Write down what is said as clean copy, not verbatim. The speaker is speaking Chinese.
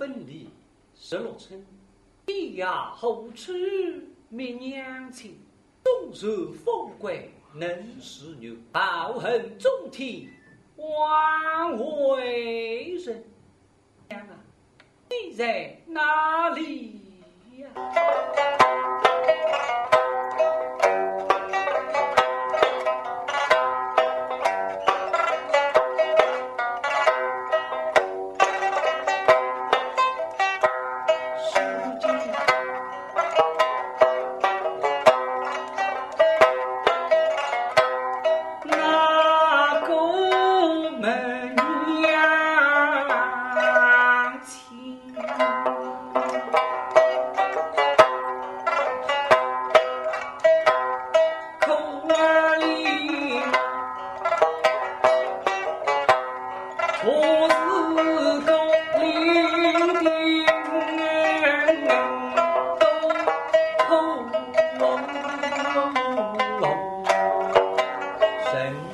分离16寸，地呀后吃灭娘亲，纵蛇风贵能使牛，抱恨中天枉为人。娘啊，你在哪里呀？神